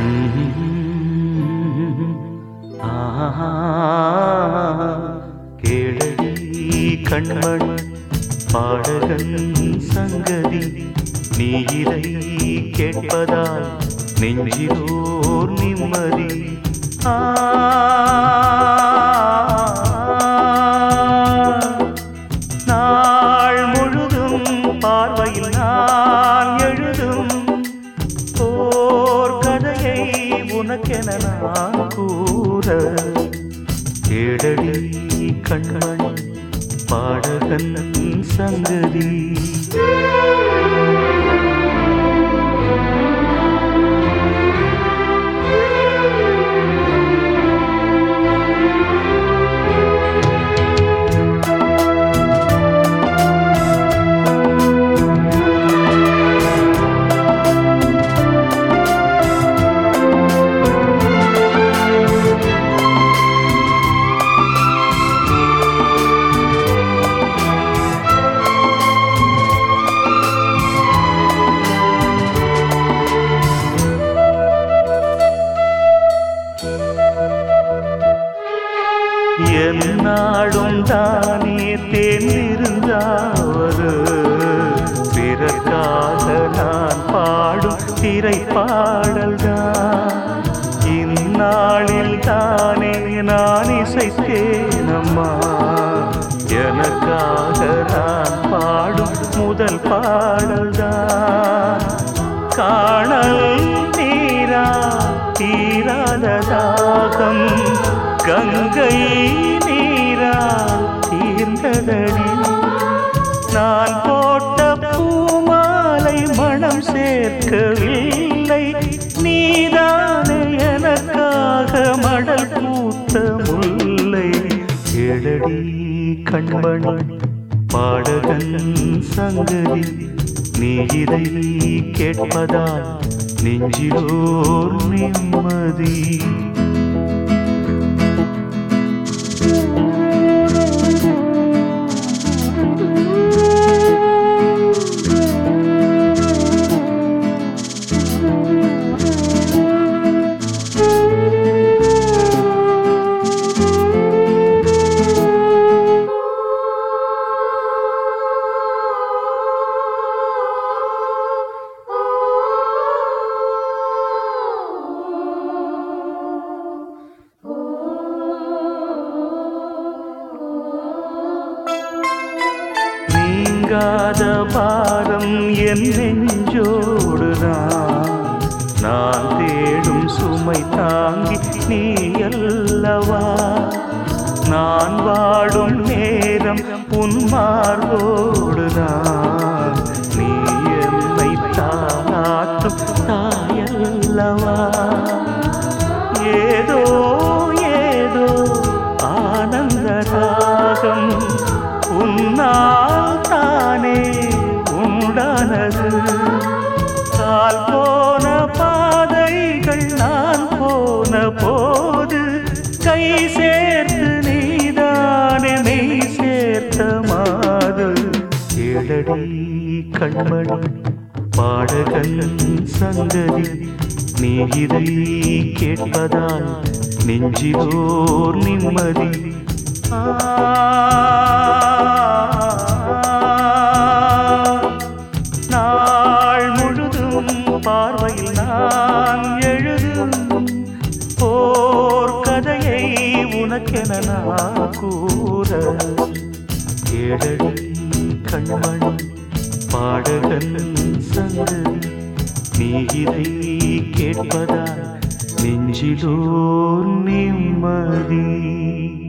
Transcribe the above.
கேளடி கண்மண் பாடகன் சங்கதி, நீ இதை கேட்பதால் நெஞ்சிலோர் நிம்மதி. நாள் முழுதும் பார்வையில் நான் எழுதும் ஓர் கதையை உனக்கென நான் கூற. கேளடி கண்மண் பாடகன் சங்கதி. என்னாடும் தானே தேர்ந்திருந்தாவது, பிறக்காக நான் பாடும் திரைப்பாடல்தான். இந்நாளில் தானே நான் இசைத்தேனம்மா, எனக்காக நான் பாடும் முதல் பாடல்தான். காணல் நீரா தீராத தாகம், கங்கை நீரா தீர்ந்ததடி. நான் போட்ட பூமாலை மனம் சேர்க்கவில்லை, நீதானே எனக்காக மடல் பூத்த முல்லை. கேளடி கண்மணி பாடகன் சங்கதி, நீ இதை கேட்பதால் நெஞ்சிலோர் நிம்மதி. நீங்காத பாரம் என் நெஞ்சோடுதான், நான் தேடும் சுமை தாங்கி நீ அல்லவா. நான் வாடும் நேரம் உன் மார்போடுதான், நீ என்னை தாளாட்டும் தாயல்லவா. ஏதோ ஏதோ ஆனந்த ராகம் உன்னால் தானே உண்டானது. கால் போன பாதைகள் நான் போன போது, கை சேர்த்து நீதானே மெய் சேர்த்த மாது. கேளடி கண்மணி பாடகன் சங்கதி, நீ இதை கேட்பதால் நெஞ்சிலோர் நிம்மதி. நாள் முழுதும் பார்வையில் நான் எழுதும் ஓர் கதையை உனக்கென நான் கூற. கேளடி கண்மணி பாடகன் சங்கதி, நீ இதை கேட்பதால் நெஞ்சிலோர் நிம்மதி.